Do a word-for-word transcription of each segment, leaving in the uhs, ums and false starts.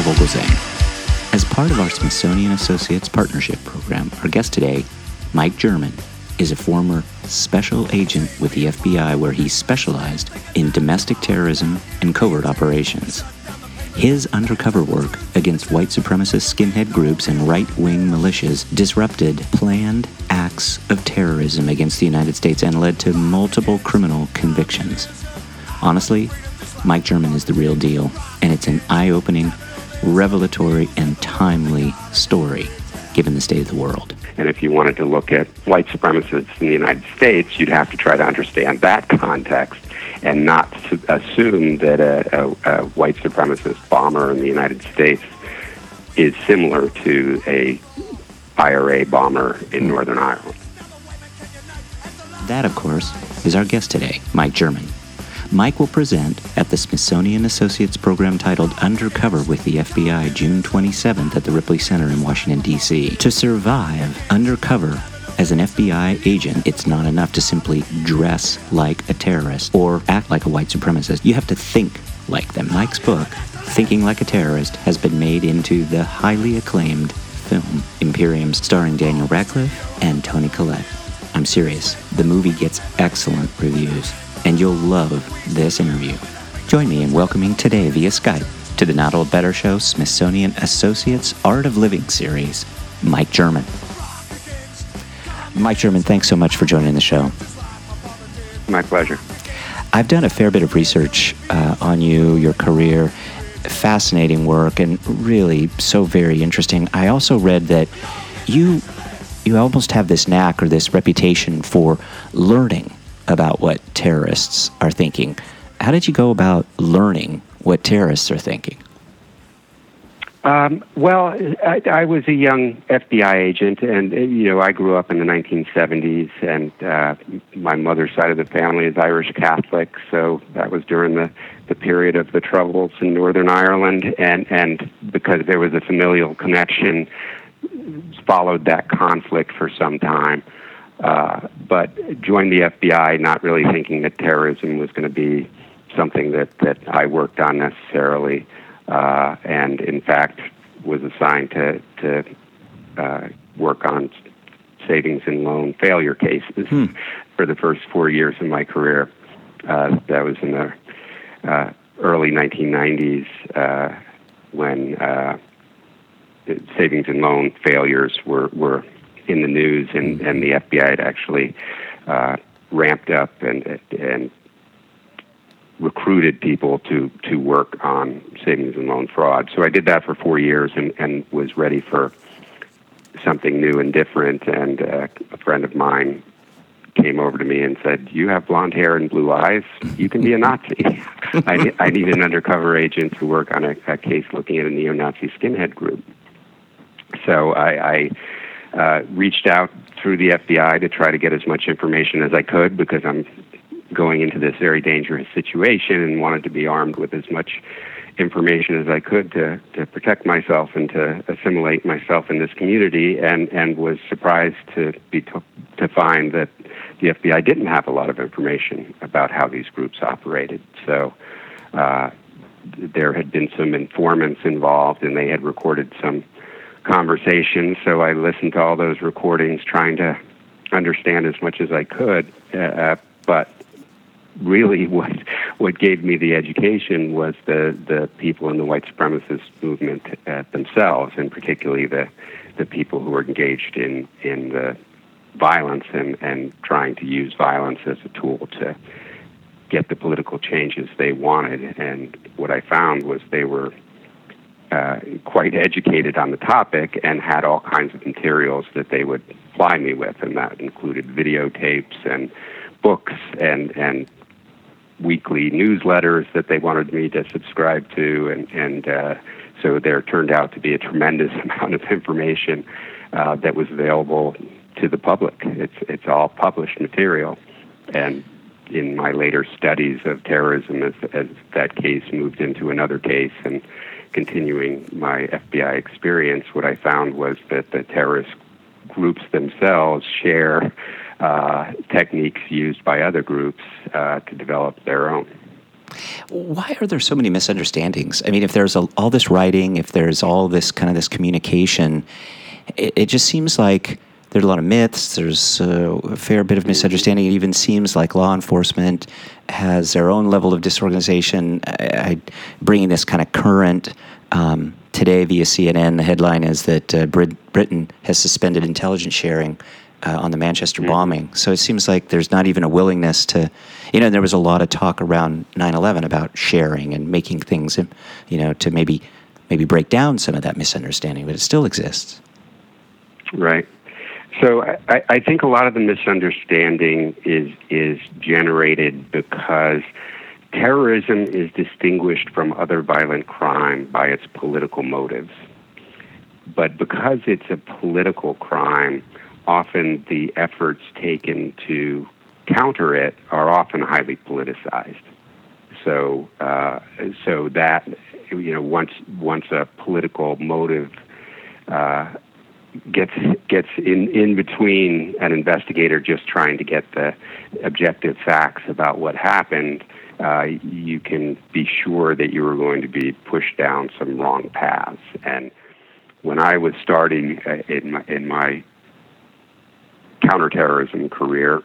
Vogelzang. As part of our Smithsonian Associates Partnership Program, our guest today, Mike German, is a former special agent with the F B I where he specialized in domestic terrorism and covert operations. His undercover work against white supremacist skinhead groups and right-wing militias disrupted planned acts of terrorism against the United States and led to multiple criminal convictions. Honestly, Mike German is the real deal, and it's an eye-opening, revelatory, and timely story, given the state of the world. And if you wanted to look at white supremacists in the United States, you'd have to try to understand that context and not su- assume that a, a, a white supremacist bomber in the United States is similar to a I R A bomber in Northern Ireland. That, of course, is our guest today, Mike German. Mike will present at the Smithsonian Associates program titled Undercover with the F B I June twenty-seventh at the Ripley Center in Washington, D C To survive undercover as an F B I agent, it's not enough to simply dress like a terrorist or act like a white supremacist. You have to think like them. Mike's book, Thinking Like a Terrorist, has been made into the highly acclaimed film Imperium, starring Daniel Radcliffe and Toni Collette. I'm serious. The movie gets excellent reviews, and you'll love this interview. Join me in welcoming today via Skype to the Not Old Better Show Smithsonian Associates Art of Living series, Mike German. Mike German, thanks so much for joining the show. My pleasure. I've done a fair bit of research uh, on you, your career, fascinating work, and really so very interesting. I also read that you you almost have this knack or this reputation for learning about what terrorists are thinking. How did you go about learning what terrorists are thinking? Um, well, I, I was a young F B I agent, and, you know, I grew up in the nineteen seventies, and uh, my mother's side of the family is Irish Catholic, so that was during the, the period of the Troubles in Northern Ireland, and, and because there was a familial connection, followed that conflict for some time, uh, but joined the F B I not really thinking that terrorism was going to be something that, that I worked on necessarily. Uh, and in fact was assigned to, to uh, work on savings and loan failure cases hmm. for the first four years of my career. Uh, that was in the uh, early nineteen nineties uh, when uh, savings and loan failures were, were in the news, and, and the F B I had actually uh, ramped up and and recruited people to, to work on savings and loan fraud. So I did that for four years and, and was ready for something new and different. And uh, a friend of mine came over to me and said, "You have blonde hair and blue eyes. You can be a Nazi." I, I need an undercover agent to work on a, a case looking at a neo-Nazi skinhead group. So I, I uh, reached out through the F B I to try to get as much information as I could, because I'm going into this very dangerous situation and wanted to be armed with as much information as I could to, to protect myself and to assimilate myself in this community, and, and was surprised to be to, to find that the F B I didn't have a lot of information about how these groups operated. So uh, there had been some informants involved, and they had recorded some conversations, so I listened to all those recordings trying to understand as much as I could, uh, but really what what gave me the education was the, the people in the white supremacist movement uh, themselves, and particularly the the people who were engaged in, in the violence and, and trying to use violence as a tool to get the political changes they wanted. And what I found was they were uh, quite educated on the topic and had all kinds of materials that they would ply me with, and that included videotapes and books and, and weekly newsletters that they wanted me to subscribe to, and, and uh, so there turned out to be a tremendous amount of information uh, that was available to the public. It's it's all published material, and in my later studies of terrorism, as, as that case moved into another case and continuing my F B I experience, what I found was that the terrorist groups themselves share uh, techniques used by other groups uh, to develop their own. Why are there so many misunderstandings? I mean, if there's a, all this writing, if there's all this kind of this communication, it, it just seems like there's a lot of myths, there's uh, a fair bit of misunderstanding. It even seems like law enforcement has their own level of disorganization. I, I, bringing this kind of current, um, today via C N N, the headline is that uh, Brit- Britain has suspended intelligence sharing uh, on the Manchester mm-hmm. bombing. So it seems like there's not even a willingness to, you know, there was a lot of talk around nine eleven about sharing and making things, you know, to maybe maybe break down some of that misunderstanding, but it still exists. Right. So I, I think a lot of the misunderstanding is is generated because terrorism is distinguished from other violent crime by its political motives. But because it's a political crime, often the efforts taken to counter it are often highly politicized. So uh, so that, you know, once once a political motive uh, gets gets in, in between an investigator just trying to get the objective facts about what happened, uh, you can be sure that you are going to be pushed down some wrong paths. And when I was starting uh, in my, in my counterterrorism career,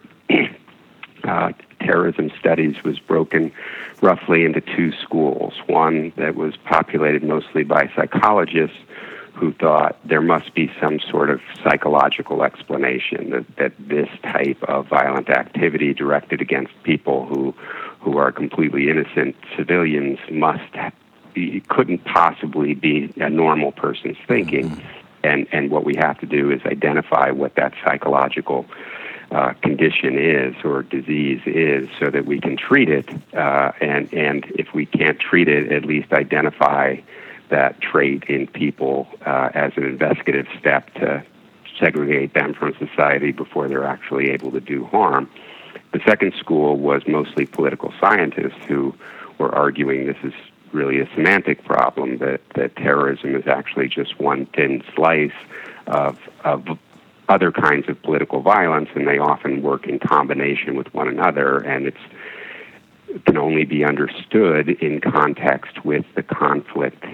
uh, terrorism studies was broken roughly into two schools. One that was populated mostly by psychologists who thought there must be some sort of psychological explanation that, that this type of violent activity directed against people who who are completely innocent civilians must be, couldn't possibly be a normal person's thinking. Mm-hmm. And and what we have to do is identify what that psychological uh, condition is or disease is so that we can treat it. Uh, and, and if we can't treat it, at least identify that trait in people uh, as an investigative step to segregate them from society before they're actually able to do harm. The second school was mostly political scientists who were arguing this is really a semantic problem, that, that terrorism is actually just one thin slice of, of other kinds of political violence, and they often work in combination with one another, and it's it can only be understood in context with the conflict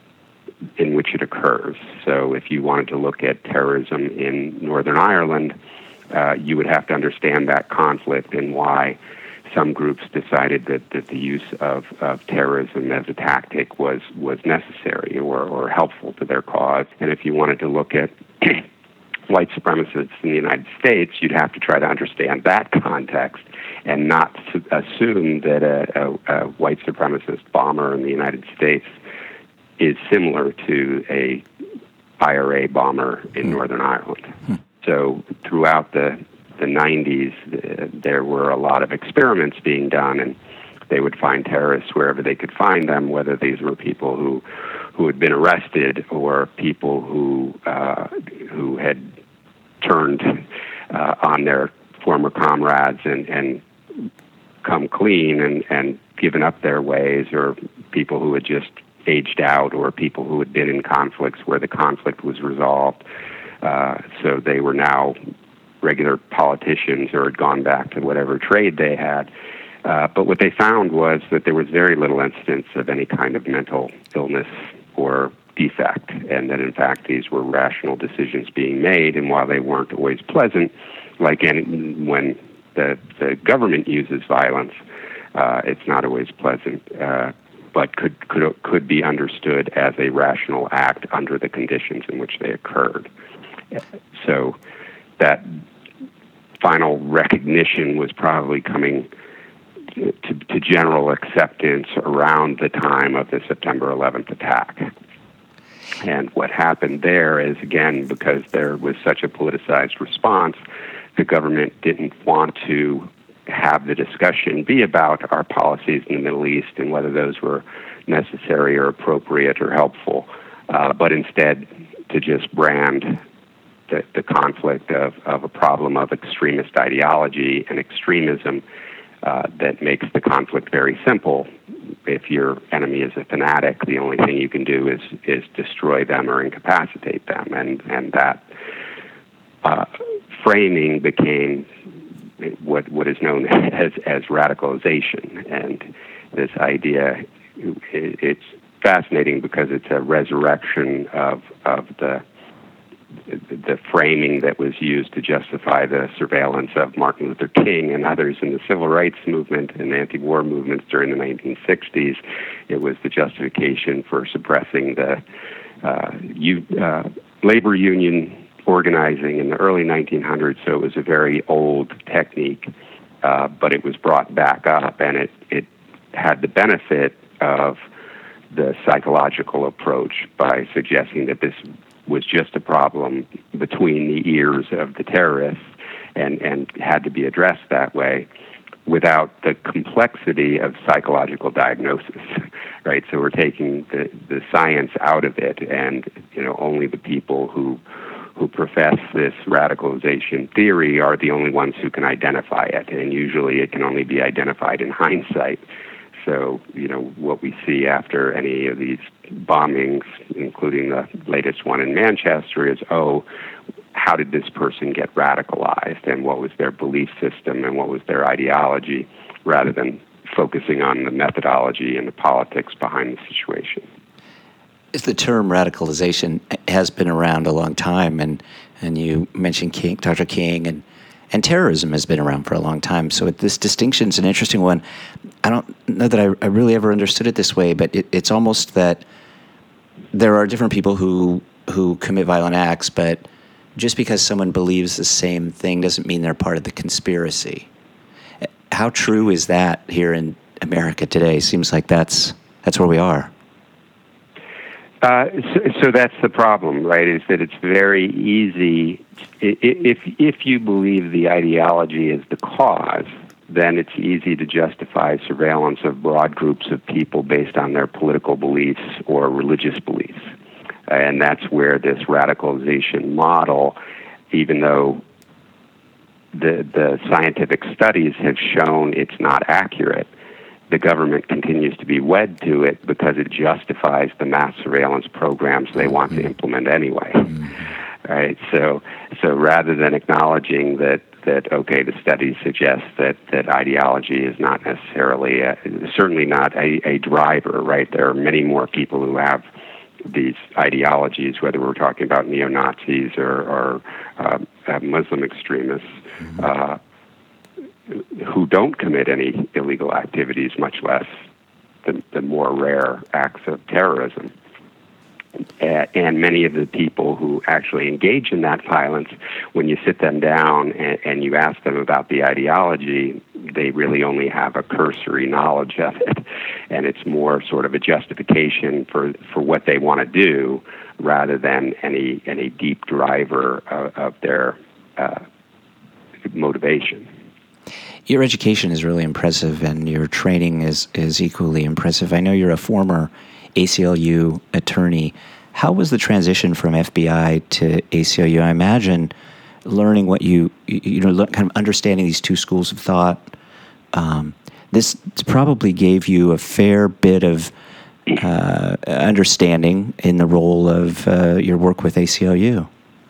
in which it occurs. So if you wanted to look at terrorism in Northern Ireland, uh, you would have to understand that conflict and why some groups decided that, that the use of, of terrorism as a tactic was, was necessary or, or helpful to their cause. And if you wanted to look at white supremacists in the United States, you'd have to try to understand that context and not assume that a, a, a white supremacist bomber in the United States is similar to a I R A bomber in mm. Northern Ireland. Mm. So throughout the, the nineties, uh, there were a lot of experiments being done, and they would find terrorists wherever they could find them, whether these were people who who had been arrested or people who uh, who had turned uh, on their former comrades and, and come clean and, and given up their ways, or people who had just aged out, or people who had been in conflicts where the conflict was resolved. Uh, so they were now regular politicians or had gone back to whatever trade they had. Uh, but what they found was that there was very little instance of any kind of mental illness or defect, and that in fact these were rational decisions being made, and while they weren't always pleasant, like any, when the, the government uses violence, uh, it's not always pleasant, uh, but could, could could be understood as a rational act under the conditions in which they occurred. So that final recognition was probably coming to, to general acceptance around the time of the September eleventh attack. And what happened there is, again, because there was such a politicized response, the government didn't want to have the discussion be about our policies in the Middle East and whether those were necessary or appropriate or helpful, uh, but instead to just brand the, the conflict of, of a problem of extremist ideology and extremism uh, that makes the conflict very simple. If your enemy is a fanatic, the only thing you can do is is destroy them or incapacitate them, and and that uh, framing became what what is known as as radicalization, and this idea. It, it's fascinating because it's a resurrection of of the the framing that was used to justify the surveillance of Martin Luther King and others in the civil rights movement and anti-war movements during the nineteen sixties. It was the justification for suppressing the uh, u- uh, labor union organizing in the early nineteen hundreds, so it was a very old technique, uh, but it was brought back up, and it, it had the benefit of the psychological approach by suggesting that this was just a problem between the ears of the terrorists and, and had to be addressed that way without the complexity of psychological diagnosis, right? So we're taking the, the science out of it, and you know only the people who who profess this radicalization theory are the only ones who can identify it, and usually it can only be identified in hindsight. So, you know, what we see after any of these bombings, including the latest one in Manchester, is, oh, how did this person get radicalized, and what was their belief system, and what was their ideology, rather than focusing on the methodology and the politics behind the situation. The term radicalization has been around a long time, and, and you mentioned King, Doctor King, and And terrorism has been around for a long time. So this distinction is an interesting one. I don't know that I, I really ever understood it this way, but it, it's almost that there are different people who who commit violent acts, but just because someone believes the same thing doesn't mean they're part of the conspiracy. How true is that here in America today? Seems like that's that's where we are. Uh, so, so that's the problem, right, is that it's very easy. If, if you believe the ideology is the cause, then it's easy to justify surveillance of broad groups of people based on their political beliefs or religious beliefs. And that's where this radicalization model, even though the, the scientific studies have shown it's not accurate, the government continues to be wed to it because it justifies the mass surveillance programs they want to implement anyway. Right? So, so rather than acknowledging that, that okay, the studies suggest that, that ideology is not necessarily, a, certainly not a, a driver, right? There are many more people who have these ideologies, whether we're talking about neo-Nazis or, or uh, Muslim extremists, uh, who don't commit any illegal activities, much less the, the more rare acts of terrorism. Uh, and many of the people who actually engage in that violence, when you sit them down and, and you ask them about the ideology, they really only have a cursory knowledge of it. And it's more sort of a justification for, for what they want to do rather than any, any deep driver of, of their uh, motivation. Your education is really impressive, and your training is, is equally impressive. I know you're a former A C L U attorney. How was the transition from F B I to A C L U? I imagine learning what you, you know, kind of understanding these two schools of thought, um, this probably gave you a fair bit of uh, understanding in the role of uh, your work with A C L U.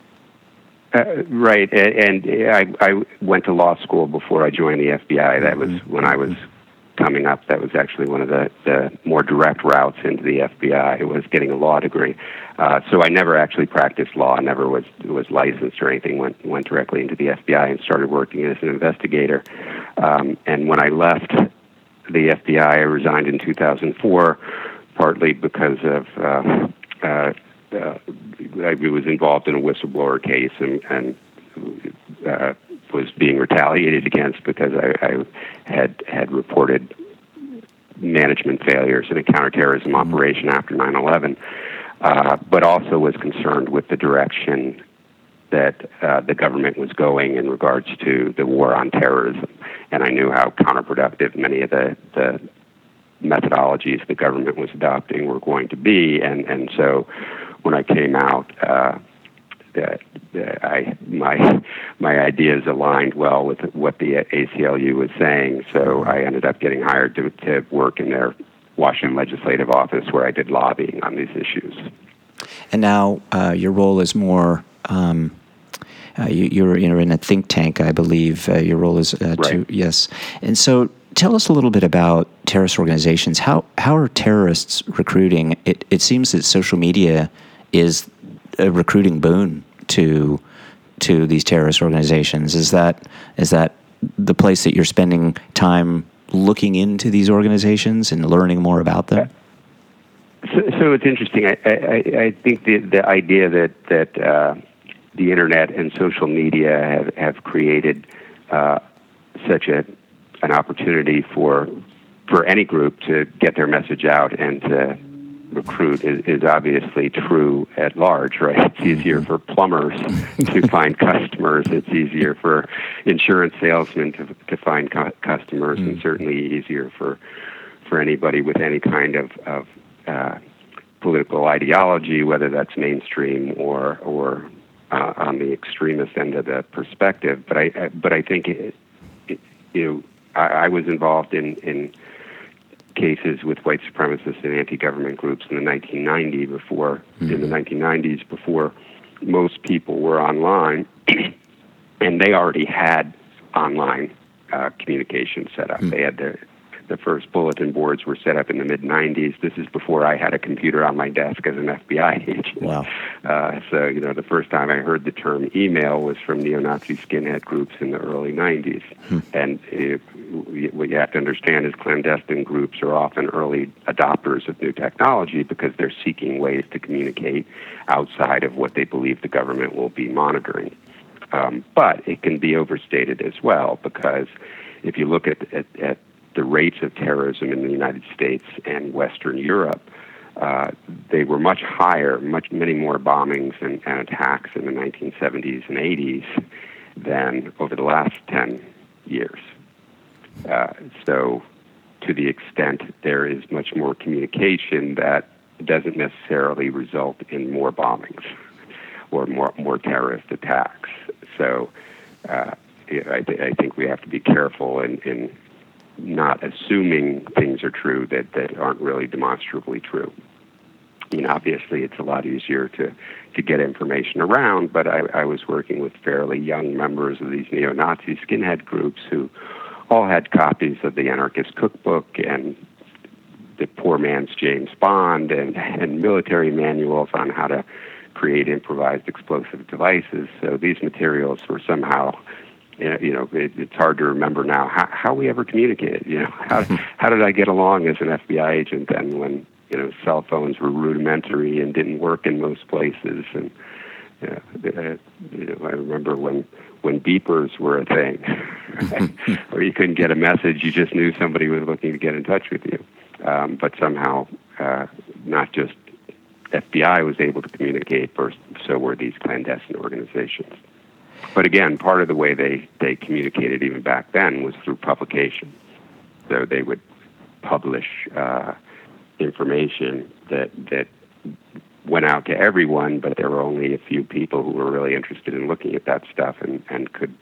Uh, right, and, and I, I went to law school before I joined the F B I. That was when I was coming up. That was actually one of the, the more direct routes into the F B I. It was getting a law degree. Uh, so I never actually practiced law. I never was was licensed or anything. Went went directly into the F B I and started working as an investigator. Um, and when I left the F B I, I resigned in two thousand four, partly because of uh, uh, uh, I was involved in a whistleblower case and, and uh, was being retaliated against because I, I had had reported management failures in a counterterrorism operation after nine eleven, uh, but also was concerned with the direction that uh, the government was going in regards to the war on terrorism. And I knew how counterproductive many of the, the methodologies the government was adopting were going to be. And, and so when I came out, uh, the, the, I, my my ideas aligned well with what the A C L U was saying. So I ended up getting hired to, to work in their Washington legislative office where I did lobbying on these issues. And now uh, your role is more... Um Uh, you, you're, you're in a think tank, I believe. Uh, your role is uh, right. to yes. And so, tell us a little bit about terrorist organizations. How how are terrorists recruiting? It it seems that social media is a recruiting boon to to these terrorist organizations. Is that is that the place that you're spending time looking into these organizations and learning more about them? So, so it's interesting. I, I, I think the the idea that that uh, the internet and social media have have created uh, such a an opportunity for for any group to get their message out and to recruit is, is obviously true at large, right? It's easier for plumbers to find customers. It's easier for insurance salesmen to to find cu- customers, mm. and certainly easier for for anybody with any kind of of uh, political ideology, whether that's mainstream or or uh, on the extremist end of the perspective. But I, I but I think it, it, you know I, I was involved in in. cases with white supremacist and anti-government groups in the nineteen nineties before mm-hmm. in the nineteen nineties before most people were online, and they already had online uh, communication set up. Mm-hmm. They had their the first bulletin boards were set up in the mid nineties. This is before I had a computer on my desk as an F B I agent. Wow. Uh, so, you know, the first time I heard the term email was from neo-Nazi skinhead groups in the early nineties. Hmm. And it, what you have to understand is clandestine groups are often early adopters of new technology because they're seeking ways to communicate outside of what they believe the government will be monitoring. Um, but it can be overstated as well, because if you look at, at, at the rates of terrorism in the United States and Western Europe, uh, they were much higher, much many more bombings and, and attacks in the nineteen seventies and eighties than over the last ten years. Uh, so to the extent there is much more communication, that doesn't necessarily result in more bombings or more, more terrorist attacks. So uh, I, th- I think we have to be careful in, in not assuming things are true that, that aren't really demonstrably true. I mean, obviously, it's a lot easier to, to get information around, but I, I was working with fairly young members of these neo-Nazi skinhead groups who all had copies of the Anarchist Cookbook and the poor man's James Bond and, and military manuals on how to create improvised explosive devices. So these materials were somehow... You know, it, it's hard to remember now how, how we ever communicated. You know, how how did I get along as an F B I agent then when, you know, cell phones were rudimentary and didn't work in most places? And you know, you know I remember when when beepers were a thing, right? Or you couldn't get a message, you just knew somebody was looking to get in touch with you. Um, but somehow, uh, not just F B I was able to communicate, but so were these clandestine organizations. But again, part of the way they, they communicated even back then was through publication. So they would publish uh, information that that went out to everyone, but there were only a few people who were really interested in looking at that stuff and, and could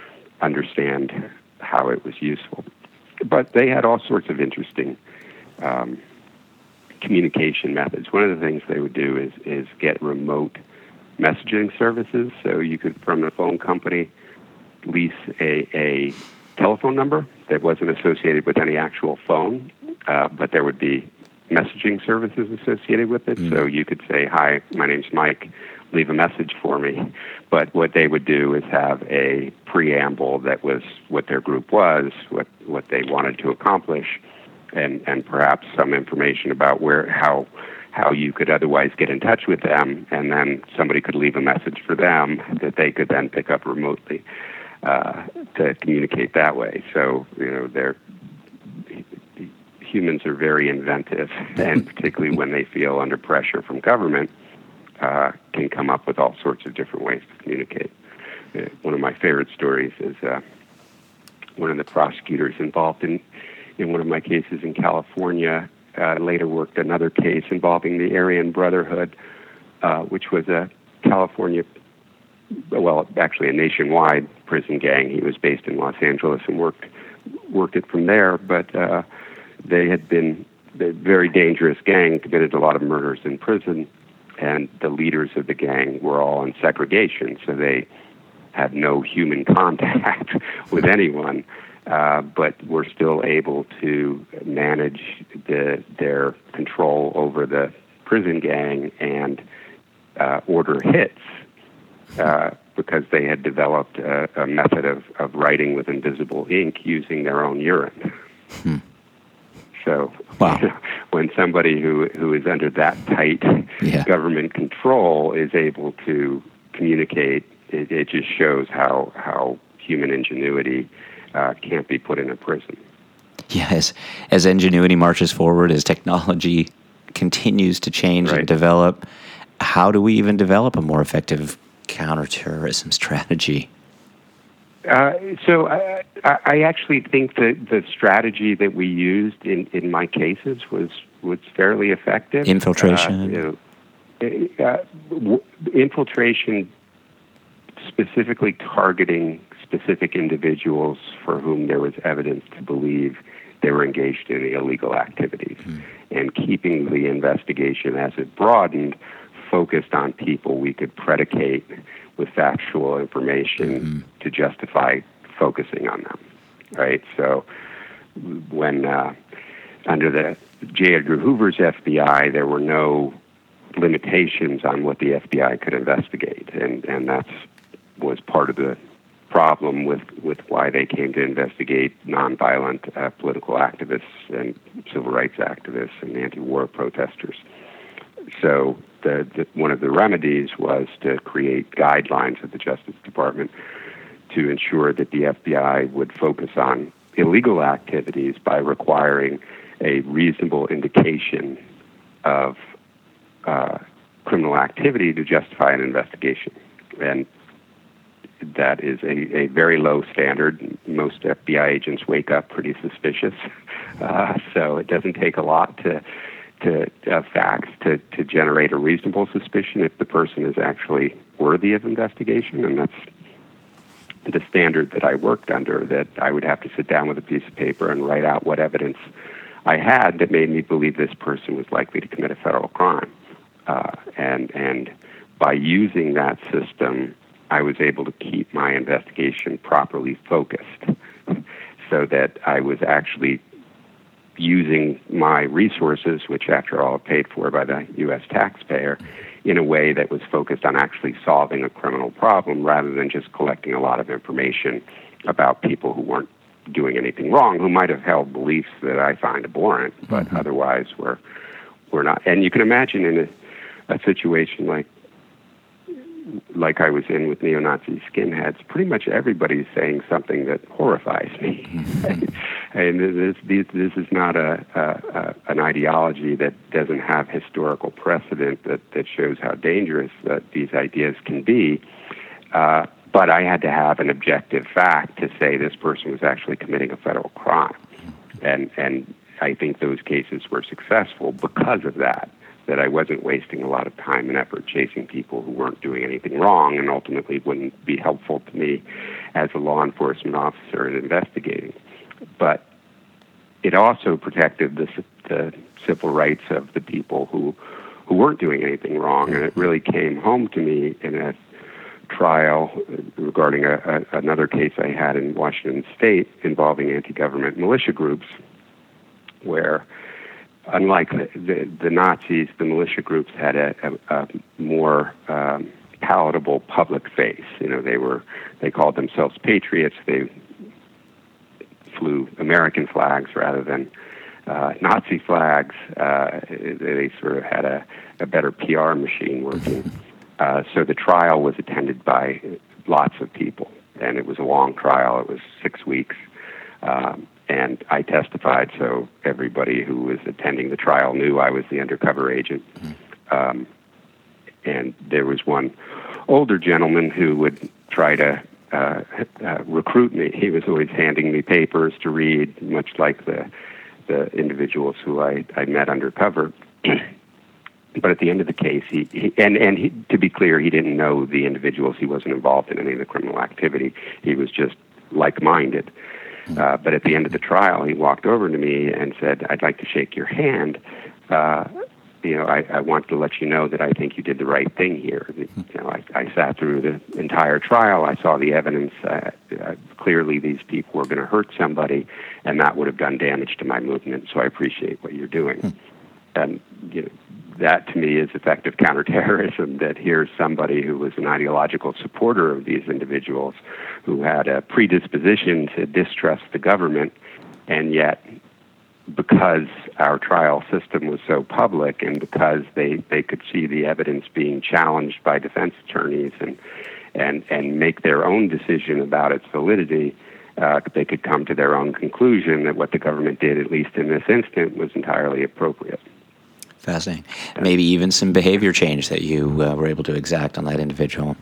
understand how it was useful. But they had all sorts of interesting um, communication methods. One of the things they would do is, is get remote messaging services, so you could, from the phone company, lease a, a telephone number that wasn't associated with any actual phone, uh, but there would be messaging services associated with it. Mm. So you could say, "Hi, my name's Mike, leave a message for me." But what they would do is have a preamble that was what their group was, what, what they wanted to accomplish, and, and perhaps some information about where how how you could otherwise get in touch with them, and then somebody could leave a message for them that they could then pick up remotely uh, to communicate that way. So, you know, they're, humans are very inventive, and particularly when they feel under pressure from government, uh, can come up with all sorts of different ways to communicate. Uh, one of my favorite stories is uh, one of the prosecutors involved in, in one of my cases in California Uh, later worked another case involving the Aryan Brotherhood, uh, which was a California, well, actually a nationwide prison gang. He was based in Los Angeles and worked worked it from there, but uh, they had been a very dangerous gang, committed a lot of murders in prison, and the leaders of the gang were all in segregation, so they had no human contact with anyone. uh, but were still able to manage the, their control over the prison gang and uh, order hits uh, because they had developed a, a method of, of writing with invisible ink using their own urine. Hmm. So wow. you know, when somebody who, who is under that tight yeah. government control is able to communicate, it, it just shows how, how human ingenuity uh, can't be put in a prison. Yes, as ingenuity marches forward, as technology continues to change right. and develop, how do we even develop a more effective counterterrorism strategy? Uh, so I, I actually think that the strategy that we used in, in my cases was, was fairly effective. Infiltration? Uh, you know, uh, w- infiltration, specifically targeting specific individuals for whom there was evidence to believe they were engaged in illegal activities, mm. and keeping the investigation as it broadened focused on people we could predicate with factual information mm-hmm. to justify focusing on them, right? So when uh, under the J. Edgar Hoover's F B I, there were no limitations on what the F B I could investigate, and, and that's was part of the problem with, with why they came to investigate nonviolent uh, political activists and civil rights activists and anti-war protesters. So the, the, one of the remedies was to create guidelines at the Justice Department to ensure that the F B I would focus on illegal activities by requiring a reasonable indication of uh, criminal activity to justify an investigation. And that is a, a very low standard. Most F B I agents wake up pretty suspicious, uh, so it doesn't take a lot to to uh, facts to, to generate a reasonable suspicion if the person is actually worthy of investigation, and that's the standard that I worked under, that I would have to sit down with a piece of paper and write out what evidence I had that made me believe this person was likely to commit a federal crime. Uh, and and by using that system, I was able to keep my investigation properly focused so that I was actually using my resources, which after all are paid for by the U S taxpayer, in a way that was focused on actually solving a criminal problem rather than just collecting a lot of information about people who weren't doing anything wrong, who might have held beliefs that I find abhorrent, but mm-hmm. otherwise were, were not. And you can imagine in a, a situation like like I was in with neo-Nazi skinheads, pretty much everybody's saying something that horrifies me. Mm-hmm. And this, this, this is not a, a, a an ideology that doesn't have historical precedent that, that shows how dangerous that these ideas can be. Uh, but I had to have an objective fact to say this person was actually committing a federal crime. And, and I think those cases were successful because of that. That I wasn't wasting a lot of time and effort chasing people who weren't doing anything wrong and ultimately wouldn't be helpful to me as a law enforcement officer in investigating. But it also protected the, the civil rights of the people who, who weren't doing anything wrong, and it really came home to me in a trial regarding a, a, another case I had in Washington State involving anti-government militia groups, where unlike the, the, the Nazis, the militia groups had a, a, a more um, palatable public face. You know, they were they called themselves patriots. They flew American flags rather than uh, Nazi flags. Uh, they sort of had a, a better P R machine working. Uh, so the trial was attended by lots of people, and it was a long trial. It was six weeks. Um, And I testified, so everybody who was attending the trial knew I was the undercover agent. Um, and there was one older gentleman who would try to uh, uh, recruit me. He was always handing me papers to read, much like the the individuals who I, I met undercover. But at the end of the case, he, he and, and he, to be clear, he didn't know the individuals. He wasn't involved in any of the criminal activity. He was just like-minded. Uh, but at the end of the trial, he walked over to me and said, "I'd like to shake your hand. Uh, you know, I, I want to let you know that I think you did the right thing here. You know, I, I sat through the entire trial. I saw the evidence. Uh, uh, clearly, these people were going to hurt somebody, and that would have done damage to my movement. So I appreciate what you're doing. Hmm. And you know, that to me is effective counterterrorism. That here's somebody who was an ideological supporter of these individuals, who had a predisposition to distrust the government, and yet, because our trial system was so public and because they, they could see the evidence being challenged by defense attorneys and and, and make their own decision about its validity, uh, they could come to their own conclusion that what the government did, at least in this instant, was entirely appropriate. Fascinating. Maybe even some behavior change that you uh, were able to exact on that individual.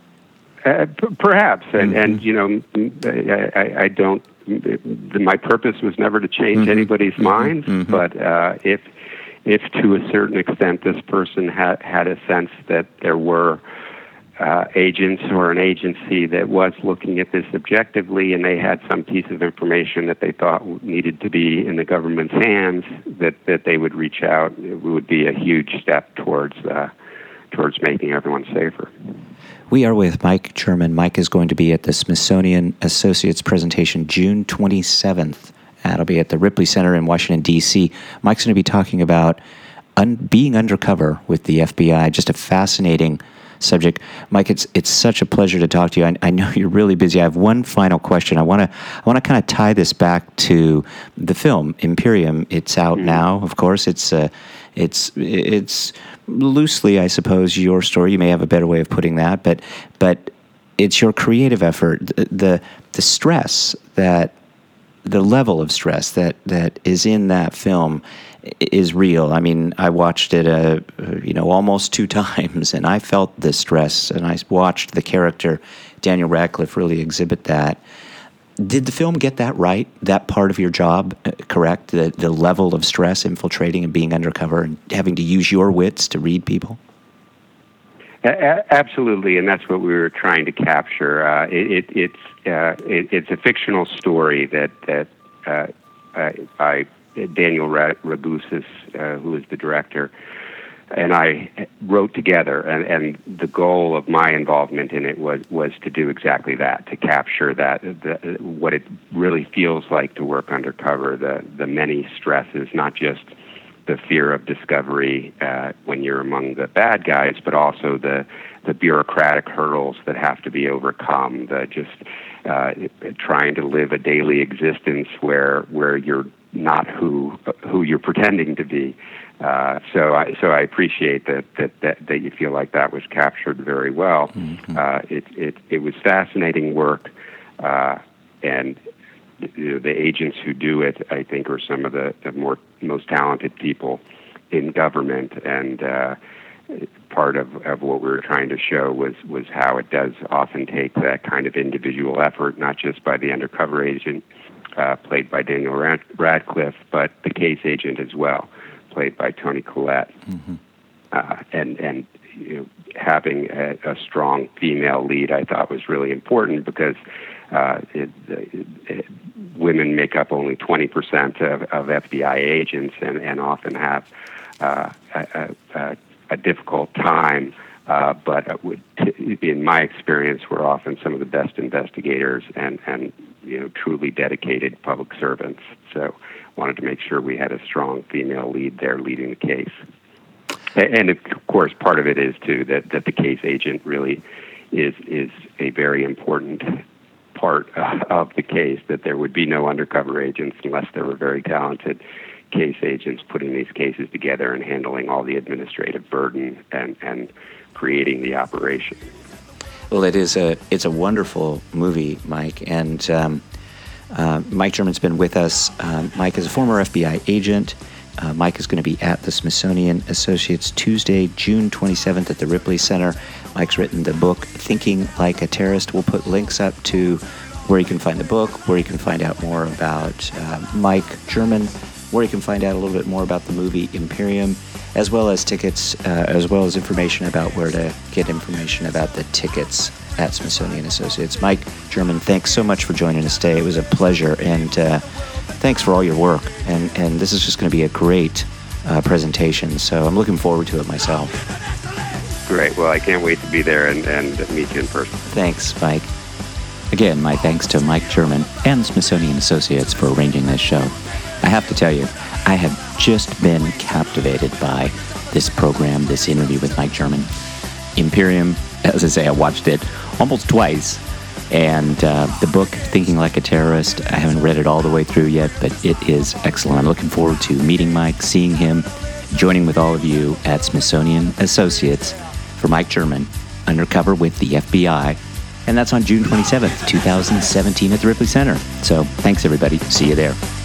Uh, p- perhaps, and, mm-hmm. and you know, I, I, I don't. My purpose was never to change mm-hmm. anybody's mm-hmm. minds, mm-hmm. but uh, if, if to a certain extent this person had had a sense that there were uh, agents or an agency that was looking at this objectively, and they had some piece of information that they thought needed to be in the government's hands, that, that they would reach out, it would be a huge step towards uh, towards making everyone safer. We are with Mike German. Mike is going to be at the Smithsonian Associates presentation June twenty-seventh. That'll be at the Ripley Center in Washington, D C Mike's going to be talking about un- being undercover with the F B I, just a fascinating subject. Mike, it's it's such a pleasure to talk to you. I, I know you're really busy. I have one final question. I want to I want to kind of tie this back to the film Imperium. It's out mm-hmm. now, of course. It's uh, it's it's loosely, I suppose, your story. You may have a better way of putting that, but but it's your creative effort. The the, the stress that the level of stress that, that is in that film is real. I mean, I watched it, uh, you know, almost two times, and I felt the stress, and I watched the character Daniel Radcliffe really exhibit that. Did the film get that right? That part of your job uh, correct? The the level of stress infiltrating and being undercover and having to use your wits to read people? A- absolutely, and that's what we were trying to capture. Uh, it, it, it's uh, it, it's a fictional story that that uh, I, I Daniel Ragusis, uh, who is the director, and I wrote together. And, and the goal of my involvement in it was was to do exactly that, to capture that the, what it really feels like to work undercover, the the many stresses, not just the fear of discovery uh, when you're among the bad guys, but also the the bureaucratic hurdles that have to be overcome, the just uh, trying to live a daily existence where where you're not who who you're pretending to be. Uh, so I so I appreciate that, that that that you feel like that was captured very well. Mm-hmm. Uh, it it it was fascinating work, uh, and you know, the agents who do it, I think, are some of the, the more most talented people in government. And uh, part of, of what we were trying to show was was how it does often take that kind of individual effort, not just by the undercover agent uh, played by Daniel Rad- Radcliffe, but the case agent as well, played by Toni Collette. Mm-hmm. Uh, and and you know, having a, a strong female lead, I thought, was really important because uh, it, it, it, women make up only twenty percent of, of F B I agents and, and often have uh, a, a, a difficult time. Uh, but would, in my experience, we're often some of the best investigators and, and you know truly dedicated public servants. So wanted to make sure we had a strong female lead there leading the case. And of course, part of it is too that, that the case agent really is is a very important part of the case. That there would be no undercover agents unless there were very talented case agents putting these cases together and handling all the administrative burden and, and creating the operation. Well, it is a it's a wonderful movie, Mike, and um, uh, Mike German's been with us. Um, Mike is a former F B I agent. Uh, Mike is going to be at the Smithsonian Associates Tuesday, June twenty-seventh at the Ripley Center. Mike's written the book, Thinking Like a Terrorist. We'll put links up to where you can find the book, where you can find out more about uh, Mike German, where you can find out a little bit more about the movie Imperium, as well as tickets, uh, as well as information about where to get information about the tickets at Smithsonian Associates. Mike German, thanks so much for joining us today. It was a pleasure, and uh, thanks for all your work. And, and this is just going to be a great uh, presentation, so I'm looking forward to it myself. Great. Well, I can't wait to be there and, and meet you in person. Thanks, Mike. Again, my thanks to Mike German and Smithsonian Associates for arranging this show. I have to tell you, I have just been captivated by this program, this interview with Mike German. Imperium, as I say, I watched it almost twice. And uh, the book, Thinking Like a Terrorist, I haven't read it all the way through yet, but it is excellent. I'm looking forward to meeting Mike, seeing him, joining with all of you at Smithsonian Associates for Mike German, Undercover with the F B I. And that's on June twenty-seventh, twenty seventeen at the Ripley Center. So thanks, everybody. See you there.